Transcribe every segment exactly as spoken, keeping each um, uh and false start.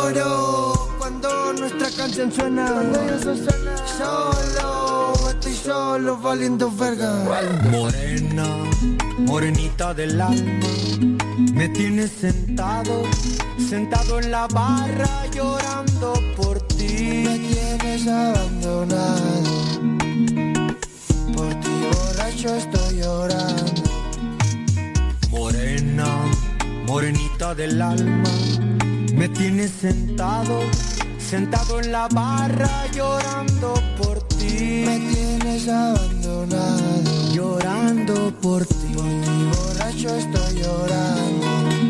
Lloro cuando nuestra canción suena. Cuando eso suena. Solo, estoy solo valiendo verga. Morena, morenita del alma, me tienes sentado, sentado en la barra llorando por ti. Me tienes abandonado, por ti borracho estoy llorando. Morena, morenita del alma, me tienes sentado, sentado en la barra llorando por ti. Me tienes abandonado, llorando por ti. Por ti borracho estoy llorando.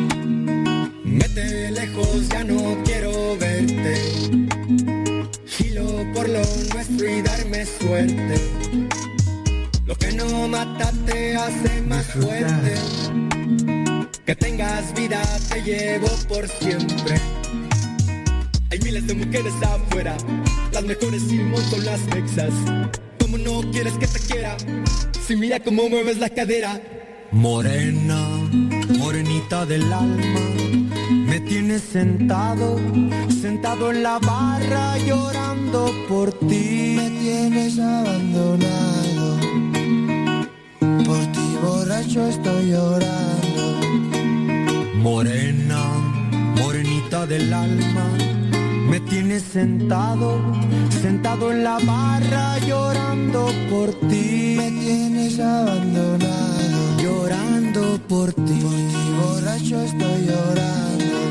Vete lejos, ya no quiero verte. Gilo por lo nuestro y darme suerte. Lo que no mata te hace más fuerte. Que tengas vida te llevo por siempre. Hay miles de mujeres afuera, las mejores Simón son las mexas. ¿Cómo no quieres que te quiera? Si mira cómo mueves la cadera. Morena, morenita del alma, me tienes sentado, sentado en la barra llorando por ti. Me tienes abandonado, por ti borracho estoy llorando. Morena, morenita del alma, me tienes sentado, sentado en la barra llorando por ti. Me tienes abandonado, llorando por ti. Por ti borracho estoy llorando.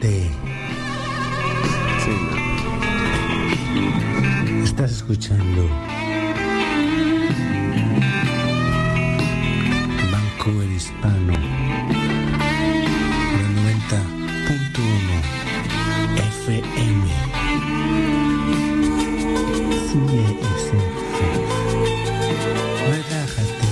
Relájate. Sí, no. Estás escuchando Vancouver Hispano, el noventa punto uno F M. C S F. Relájate.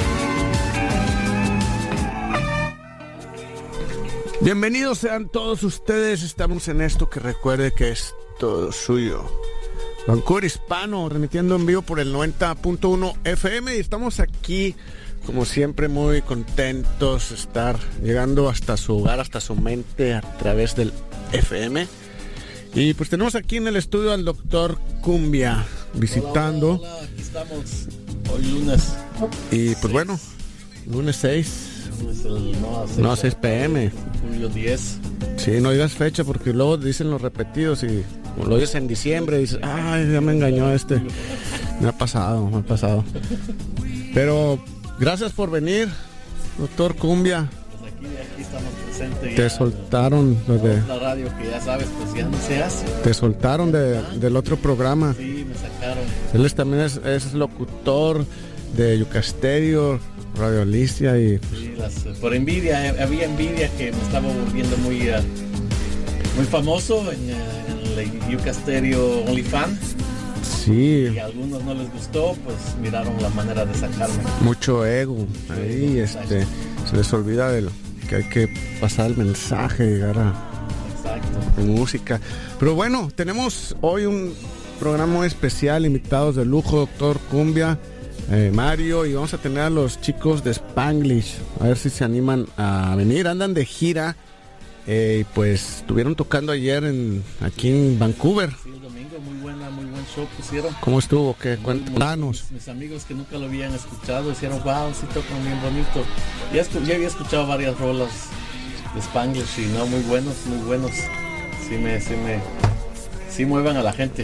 Bienvenidos sean todos ustedes. Estamos en esto que recuerde que es todo suyo. Vancouver Hispano, remitiendo en vivo por el noventa punto uno F M. Y estamos aquí, como siempre, muy contentos de estar llegando hasta su hogar, hasta su mente, a través del F M. Y pues tenemos aquí en el estudio al doctor Cumbia visitando. Hola, hola, hola. Aquí estamos hoy lunes. Y pues bueno, lunes seis. Es el, no, No, seis pe eme. Julio diez. Sí, no digas fecha porque luego dicen los repetidos y lo dices en diciembre y dices, ay, ya me engañó este. Me ha pasado, me ha pasado. Pero gracias por venir, doctor Cumbia. Pues aquí, aquí estamos presentes. Te ya, soltaron de, la radio que ya sabes, pues ya no se hace. te soltaron de, del otro programa. Sí, me sacaron. Él es, también es, es locutor de Yucasterio, Radio Alicia y pues, Sí, las, por envidia, había envidia que me estaba volviendo muy, uh, muy famoso en, uh, en el Yuca Stereo OnlyFans. sí, Y a algunos no les gustó, pues miraron la manera de sacarme. mucho ego. Ahí este, se les olvida de lo que hay que pasar el mensaje, llegar a Exacto. de música. Pero bueno, tenemos hoy un programa muy especial, invitados de lujo, doctor Cumbia, eh, Mario, y vamos a tener a los chicos de Spanglish, a ver si se animan a venir. Andan de gira, eh, y pues estuvieron tocando ayer en aquí en Vancouver. Sí, el domingo, muy buena, muy buen show pusieron. ¿Cómo estuvo? ¿Qué? Muy, Cuéntanos. Mis, mis amigos que nunca lo habían escuchado dijeron, wow, sí tocan bien bonito. Ya, escu- ya había escuchado varias rolas de Spanglish y no, muy buenos, muy buenos. Sí me, sí me, sí muevan a la gente.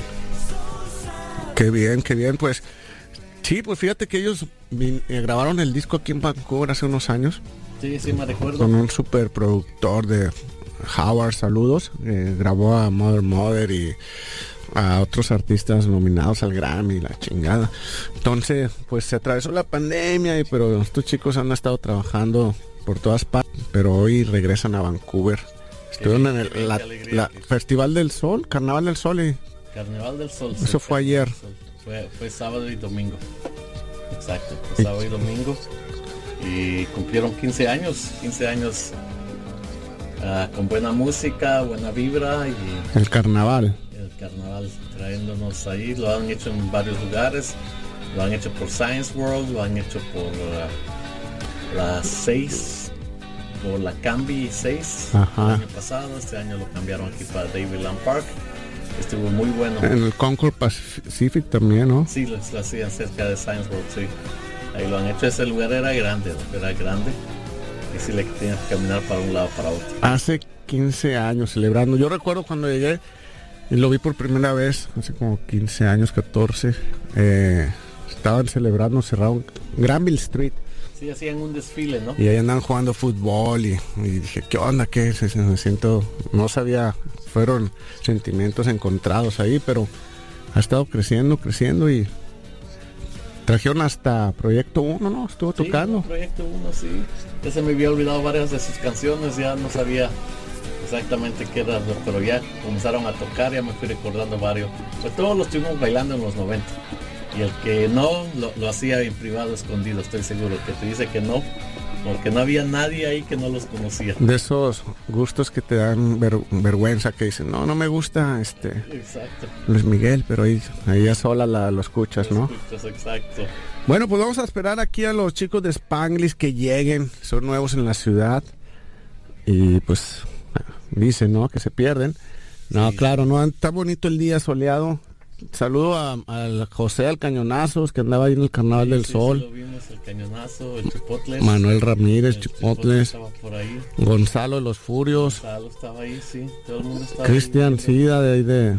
Qué bien, qué bien, pues. Sí, pues fíjate que ellos vin- eh, grabaron el disco aquí en Vancouver hace unos años. Sí, sí me recuerdo. Con un super productor de Howard, saludos. Eh, grabó a Mother Mother y a otros artistas nominados al Grammy, la chingada. Entonces, pues se atravesó la pandemia, y pero estos chicos han estado trabajando por todas partes, pero hoy regresan a Vancouver. Estuvieron en el la, la Festival del Sol, Carnaval del Sol, y Carnaval del Sol. Eso sí, fue ayer. Sol. Fue, fue sábado y domingo. Exacto, fue sábado y domingo. Y cumplieron quince años, quince años uh, con buena música, buena vibra y el carnaval. el carnaval trayéndonos ahí. Lo han hecho en varios lugares. Lo han hecho por Science World, lo han hecho por uh, la seis, por la Camby seis. Ajá. El año pasado, este año lo cambiaron aquí para Davidland Park. Estuvo muy bueno. En el Concord Pacific también, ¿no? Sí, lo, lo hacían cerca de Science World, sí. Ahí lo han hecho. Ese lugar era grande, era grande. Y sí le tenías que caminar para un lado para otro. Hace quince años celebrando. Yo recuerdo cuando llegué y lo vi por primera vez, hace como quince años, catorce. Eh, estaban celebrando, cerraron Granville Street. Sí, hacían un desfile, ¿no? Y ahí andaban jugando fútbol y, y dije, ¿qué onda? ¿Qué es? Me siento, no sabía, fueron sentimientos encontrados ahí, pero ha estado creciendo, creciendo y trajeron hasta Proyecto uno, ¿no? Estuvo Sí, tocando. Proyecto uno, sí. Ya se me había olvidado varias de sus canciones, ya no sabía exactamente qué era, pero ya comenzaron a tocar, ya me fui recordando varios. Pues todos los estuvimos bailando en los noventa. Y el que no, lo, lo hacía en privado, escondido, estoy seguro. El que te dice que no, porque no había nadie ahí que no los conocía. De esos gustos que te dan ver, vergüenza, que dicen, no, no me gusta este Exacto. Luis Miguel, pero ahí, ahí ya sola la, lo escuchas, ¿no? Escuchas, exacto. Bueno, pues vamos a esperar aquí a los chicos de Spanglish que lleguen, son nuevos en la ciudad y pues dicen, ¿no? Que se pierden. No, Sí. claro, no, está bonito el día soleado. Saludo a, a José al Cañonazos, que andaba ahí en el Carnaval Sí, del sí, Sol. sí, lo vimos, el Cañonazo, el Chipotles. Manuel Ramírez, El Chipotles, estaba por ahí. Gonzalo de los Furios, Gonzalo estaba ahí, sí. Todo el mundo estaba Cristian ahí. Sida de ahí de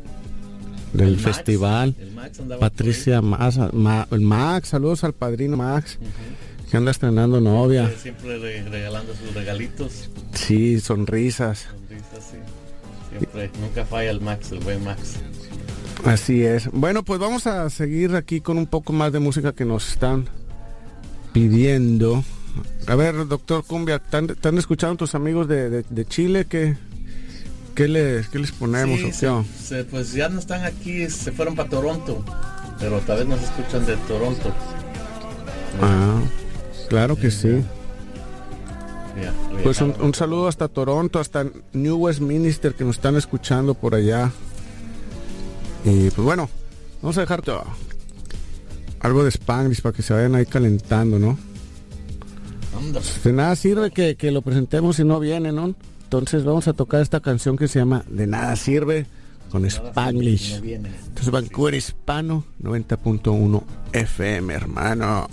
del El Max, festival, el Max andaba Patricia Max, Ma- el Max, saludos al padrino Max, por ahí. Ujú. Que anda estrenando novia. Siempre re- regalando sus regalitos. Sí, sonrisas. Sonrisas, sí. Siempre, nunca falla el Max, el buen Max. Así es. Bueno, pues vamos a seguir aquí con un poco más de música que nos están pidiendo. A ver, doctor Cumbia, ¿están, están escuchando tus amigos de, de, de Chile? ¿Qué, qué, les, qué les ponemos? Sí, ¿o qué? se, se, pues ya no están aquí, se fueron para Toronto. Pero tal vez nos escuchan de Toronto. Ah, claro que sí. Ya, Pues un, un saludo hasta Toronto, hasta New Westminster, que nos están escuchando por allá. Y pues bueno, vamos a dejar todo, algo de Spanglish para que se vayan ahí calentando, ¿no? De nada sirve que, que lo presentemos si no viene, ¿no? Entonces vamos a tocar esta canción que se llama De Nada Sirve con Spanglish. No viene. Entonces Vancouver Hispano noventa punto uno F M, hermano.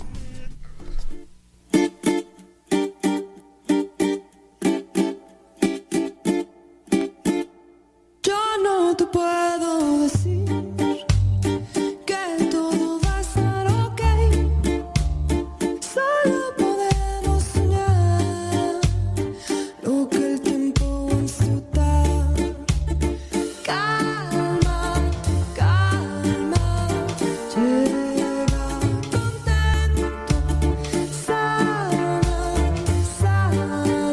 Yo no te puedo decir que todo va a estar ok. Solo podemos soñar lo que el tiempo insulta. Calma, calma, llega contento, sana, sana,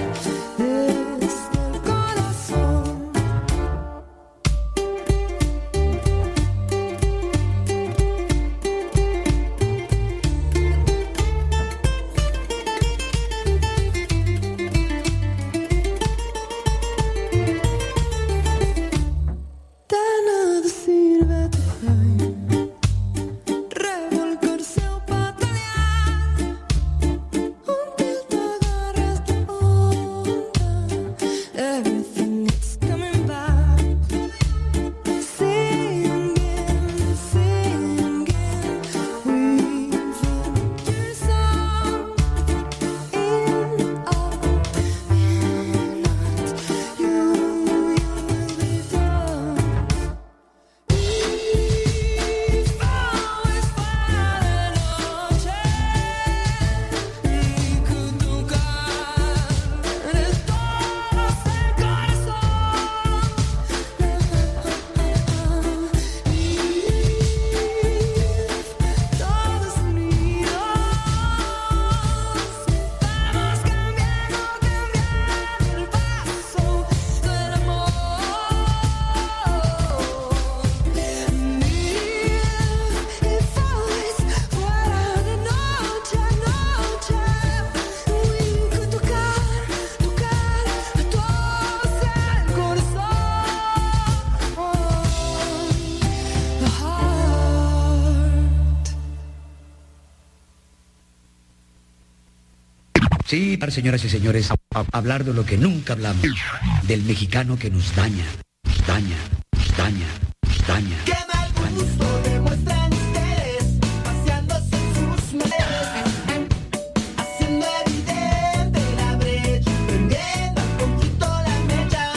desde el corazón. De nada sirve tratar, revolcarse o patalear, until te agarras de onda. Everything is coming back. Singing, singing, weaving your song in our midnight. You, you will be done. If always fuera de noche y que tocar eres todos el corazón. If todos unidos vamos cambiando, cambiando el paso del amor. If always fuera de noche, noche, y que tocar, tocar a todos el corazón, the heart. Sí, señoras y señores, a- a- hablar de lo que nunca hablamos, del mexicano que nos daña, nos daña, nos daña, nos daña. Qué mal gusto demuestran ustedes, paseándose en sus maneras, haciendo evidente la brecha, prendiendo un poquito la mecha.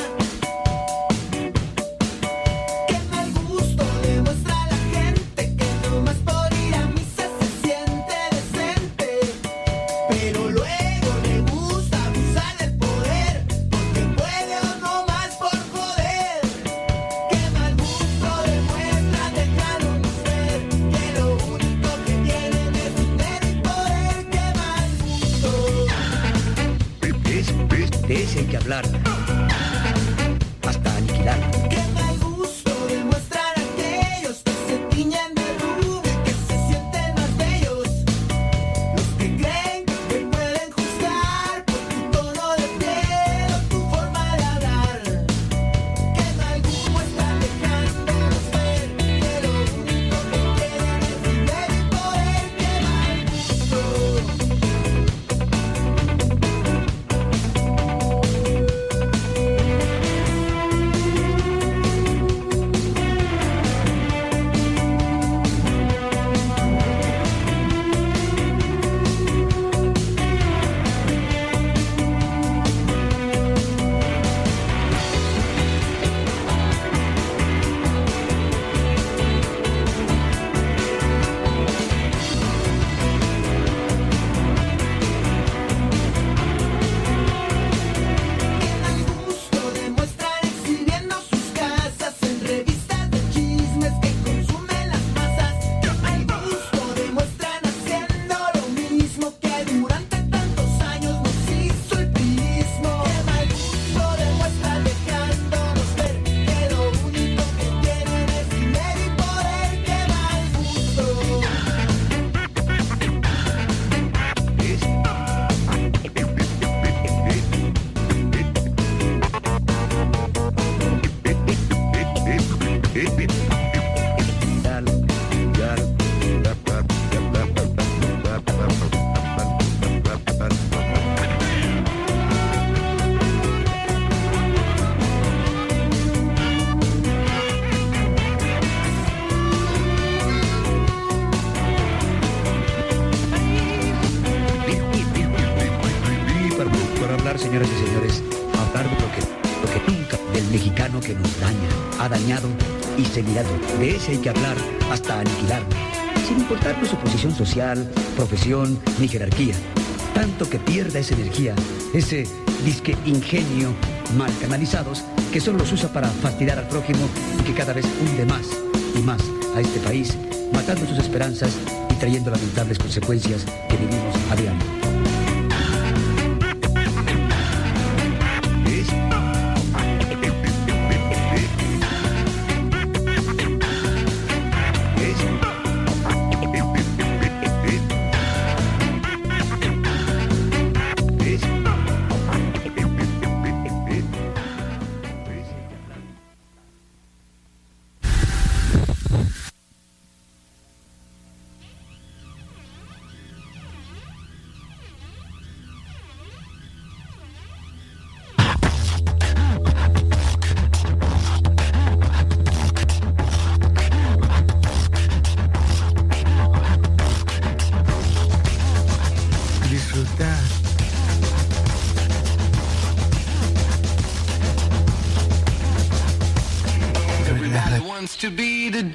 Qué mal gusto demuestra la gente que nomás por ir a misa se siente decente, pero luego le gusta abusar del poder, porque puede o no más por joder. Qué mal gusto demuestra dejándonos ver que lo único que tienen es dinero y poder. Qué mal gusto. De ese, de ese hay que hablar, hasta aniquilar. Qué mal gusto demuestran aquellos que se tiñen de rubio, que se sienten más bellos, los que creen que pueden juzgar por tu tono de piel o tu forma de hablar. Qué mal gusto están dejándonos ver que lo único que quieren es dinero y poder. Qué mal gusto. hablar, señoras y señores, hablar de lo que, lo que nunca, del mexicano que nos daña, ha dañado y seguirá. De ese hay que hablar hasta aniquilarlo, sin importar su posición social, profesión ni jerarquía. Tanto que pierda esa energía, ese disque ingenio mal canalizados, que solo los usa para fastidiar al prójimo y que cada vez hunde más y más a este país, matando sus esperanzas y trayendo lamentables consecuencias que vivimos a diario. To be the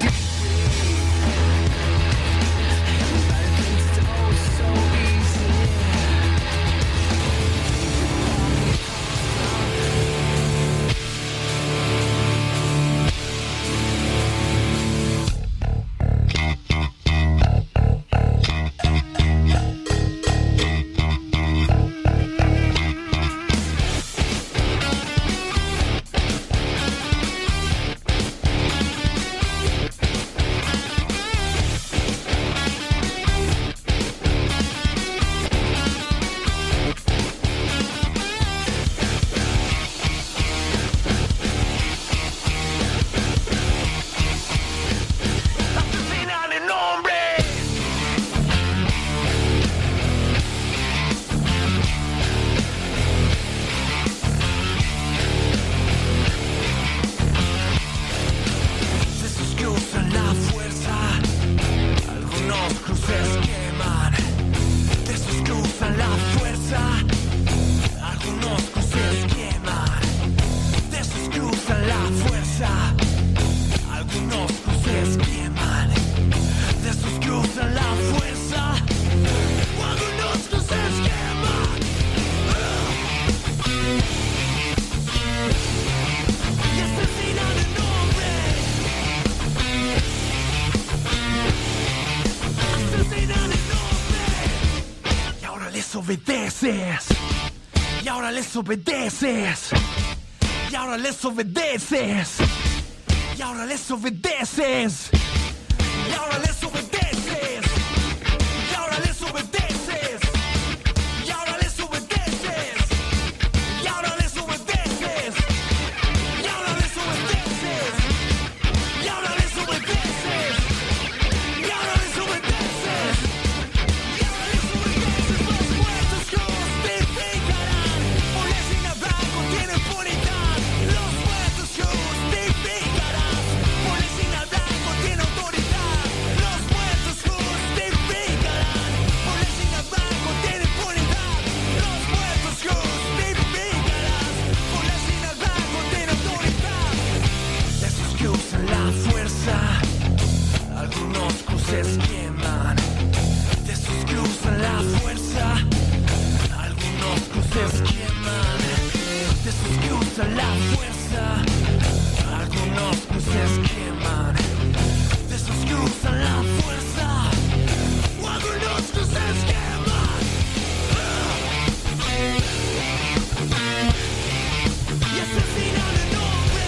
y ahora les obedeces, y ahora les obedeces, y ahora les obedeces, y ahora les obedeces, y ahora les obedeces, y ahora les obedeces, y ahora les obedeces, y ahora les obedeces, y ahora les obedeces, y ahora les obedeces, y ahora les obedeces. Los muertos justificarán, por ese blanco tiene impunidad. Los muertos justificarán, por ese blanco tiene autoridad. Los muertos justificarán, por ese blanco tiene impunidad. Los muertos justificarán, por ese blanco tiene autoridad. De esos que usan la fuerza, algunos cruces queman. De esos que usan la fuerza, algunos cruces queman. De esos que usan la fuerza, algunos cruces queman. De esos que usan la fuerza, algunos cruces queman. Y asesinan el hombre.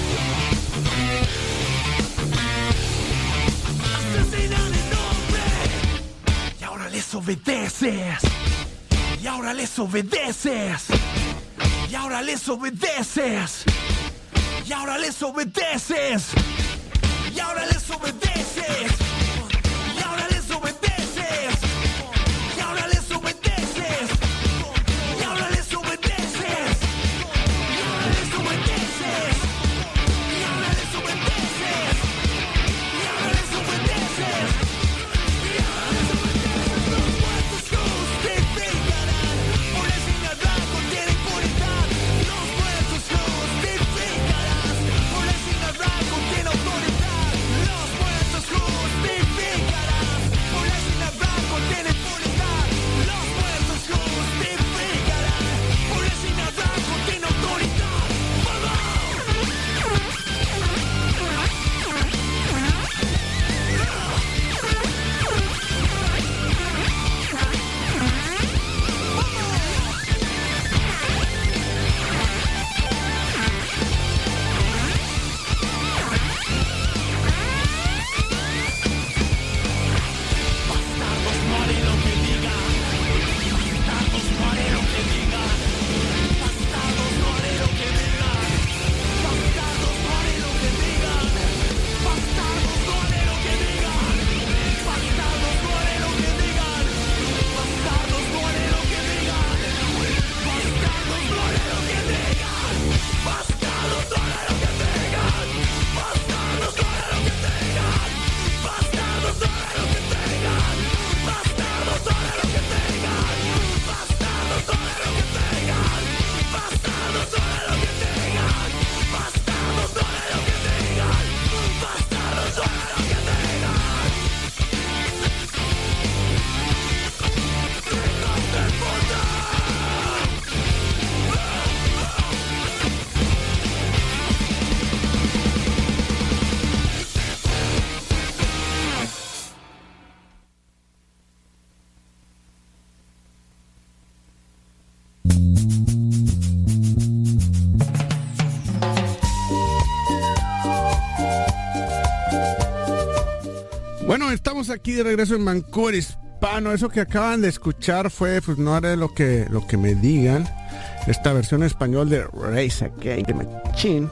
Asesinan el hombre. Y ahora les obedeces. Y ahora les obedeces. Y ahora les obedeces. Y ahora les obedeces. Y ahora les obedeces. Y ahora les obedeces. Y ahora les obedeces. Y ahora les obedeces. Y ahora les obedeces. Y ahora les obedeces. Y ahora les obedeces. Y ahora les obedeces. Los muertos justificarán, por ese blanco tiene estamos aquí de regreso en Vancouver Hispano. Eso que acaban de escuchar fue, pues no haré lo que, lo que me digan. Esta versión en español de Race Against the Machine.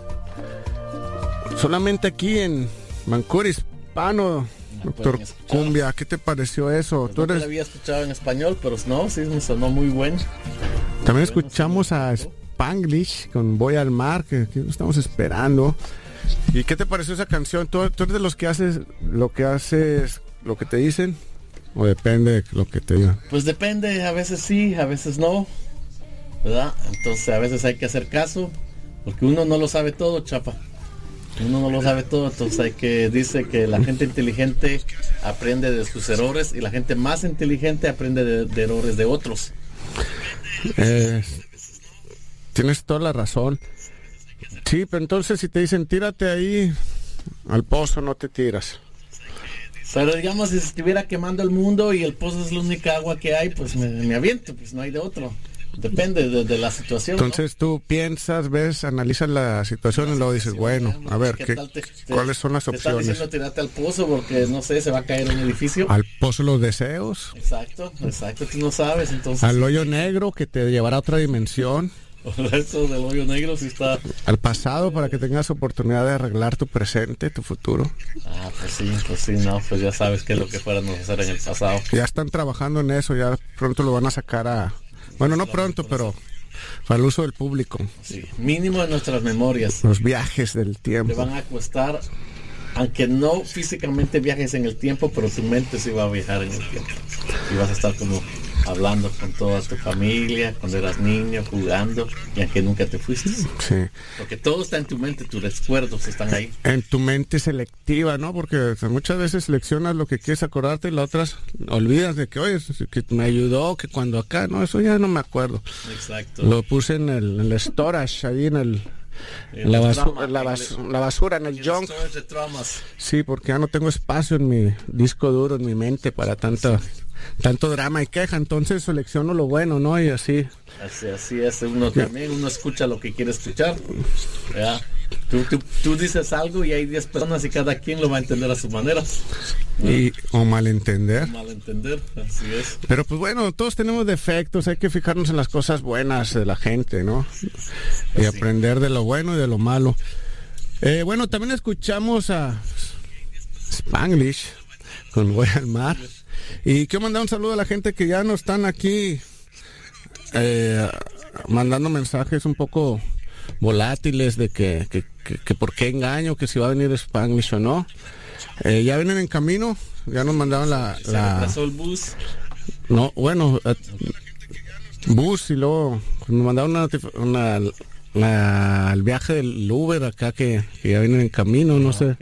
Solamente aquí en Vancouver Hispano. Doctor Cumbia, ¿qué te pareció eso? Pues Tú no te eres... lo había escuchado en español, pero no, sí me sonó muy bueno. También escuchamos a Spanglish con Voy al Mar, que, que estamos esperando. ¿Y qué te pareció esa canción? ¿Tú, tú eres de los que haces lo que haces, lo que te dicen? ¿O depende de lo que te digan? Pues depende, a veces sí, a veces no, ¿verdad? Entonces a veces hay que hacer caso, porque uno no lo sabe todo, chapa. Uno no lo sabe todo, entonces hay que, dice que la gente inteligente aprende de sus errores y la gente más inteligente aprende de, de errores de otros. Eh, tienes toda la razón. Sí, pero entonces si te dicen tírate ahí al pozo, no te tiras. Pero digamos, si se estuviera quemando el mundo y el pozo es la única agua que hay, pues me, me aviento, pues no hay de otro. Depende de, de la situación. Entonces, ¿no? Tú piensas, ves, analizas la situación y luego dices, bueno, a ver, ¿qué, te, ¿cuáles son las te opciones? Te están diciendo tirarte al pozo porque, no sé, se va a caer un edificio. Al pozo los deseos. Exacto, exacto, tú no sabes, entonces. Al hoyo negro que te llevará a otra dimensión. Eso del hoyo negro sí está. Al pasado para que tengas oportunidad de arreglar tu presente, tu futuro. Ah, pues sí, pues sí, no, pues ya sabes qué es lo que fueran a hacer en el pasado. Ya están trabajando en eso, ya pronto lo van a sacar a... Bueno, no pronto, pero para el uso del público. Sí, mínimo en nuestras memorias. Los viajes del tiempo. Te van a costar, aunque no físicamente viajes en el tiempo, pero tu mente sí va a viajar en el tiempo. Y vas a estar como hablando con toda tu familia, cuando eras niño, jugando, y aunque nunca te fuiste. Sí. Porque todo está en tu mente, tus recuerdos están ahí. En tu mente selectiva, ¿no? Porque muchas veces seleccionas lo que quieres acordarte y las otras olvidas de que, oye, que me ayudó, que cuando acá, no, eso ya no me acuerdo. Exacto. Lo puse en el, en el storage, ahí en el... En la, basu drama, la, bas en la basura, en el junk. Sí, porque ya no tengo espacio en mi disco duro, en mi mente para tanto, tanto drama y queja. Entonces selecciono lo bueno, ¿no? Y así. Así, así es, uno también, uno escucha lo que quiere escuchar. ¿Ya? Tú, tú, tú dices algo y hay diez personas y cada quien lo va a entender a su manera. ¿No? Y, o malentender. O malentender, así es. Pero pues bueno, todos tenemos defectos, hay que fijarnos en las cosas buenas de la gente, ¿no? Y así. Aprender de lo bueno y de lo malo. Eh, bueno, también escuchamos a Spanglish con Voy al Mar. Y quiero mandar un saludo a la gente que ya no están aquí eh, mandando mensajes un poco volátiles de que, que, que, que por qué engaño, que si va a venir Spanglish o no. Eh, ya vienen en camino, ya nos mandaron la... ¿Se la... retrasó el bus? No, bueno, eh, bus y luego nos mandaron una, una, la, el viaje del Uber acá que, que ya vienen en camino, no sé.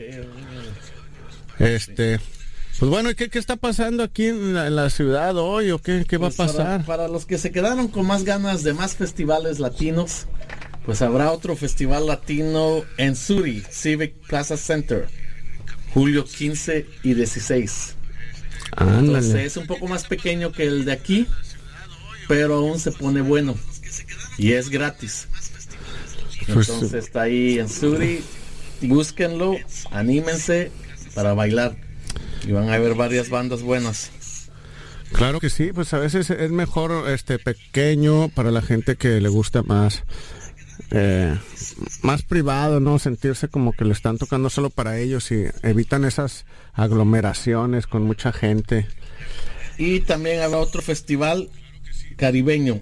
Este... Pues bueno, ¿y qué, qué está pasando aquí en la, en la ciudad hoy o qué, qué pues va a pasar? Para, para los que se quedaron con más ganas de más festivales latinos, pues habrá otro festival latino en Suri, Civic Plaza Center, julio quince y dieciséis. Ándale. Entonces es un poco más pequeño que el de aquí, pero aún se pone bueno y es gratis. Pues, entonces está ahí en Suri, búsquenlo, anímense para bailar. Y van a ver varias bandas buenas. Claro que sí, pues a veces es mejor este pequeño para la gente que le gusta más eh, más privado, ¿no? Sentirse como que le están tocando solo para ellos y evitan esas aglomeraciones con mucha gente. Y también habrá otro festival caribeño.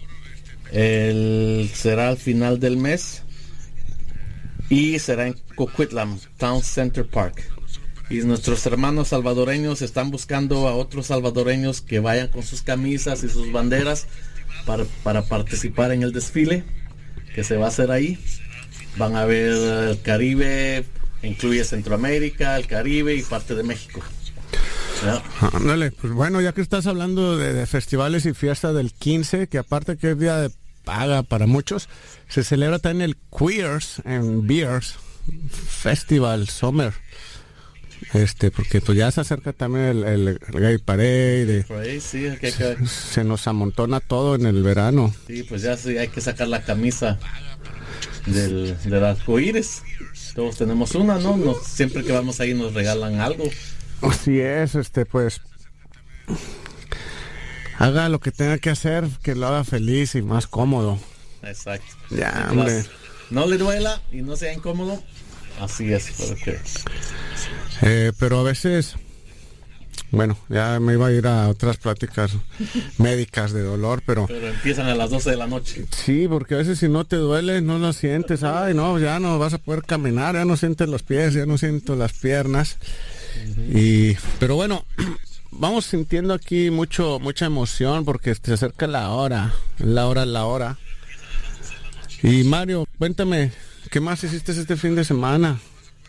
El, será al final del mes y será en Coquitlam, Town Center Park. Y nuestros hermanos salvadoreños están buscando a otros salvadoreños que vayan con sus camisas y sus banderas para, para participar en el desfile que se va a hacer ahí. Van a ver el Caribe, incluye Centroamérica, el Caribe y parte de México. ¿Ya? Ándale, pues bueno, ya que estás hablando de, de festivales y fiesta del quince, que aparte que es día de paga para muchos, se celebra también el Queers and Beers Festival Summer. Este, porque pues ya se acerca también el, el, el Gay Parade. Por ahí, sí, que, se, que... se nos amontona todo en el verano. Sí, pues ya sí, hay que sacar la camisa del, del arcoíris. Todos tenemos una, ¿no? Nos, siempre que vamos ahí nos regalan algo. Así es, este, pues, haga lo que tenga que hacer, que lo haga feliz y más cómodo. Exacto. Ya, Mientras hombre. no le duela y no sea incómodo, así es. Porque... Eh, pero a veces, bueno, ya me iba a ir a otras pláticas médicas de dolor, pero... pero empiezan a las doce de la noche. Sí, porque a veces si no te duele, no lo sientes. Ay, no, ya no vas a poder caminar, ya no sientes los pies, ya no siento las piernas. Uh-huh. Y, pero bueno, vamos sintiendo aquí mucho, mucha emoción porque se acerca la hora, la hora, la hora. Y Mario, cuéntame, ¿qué más hiciste este fin de semana?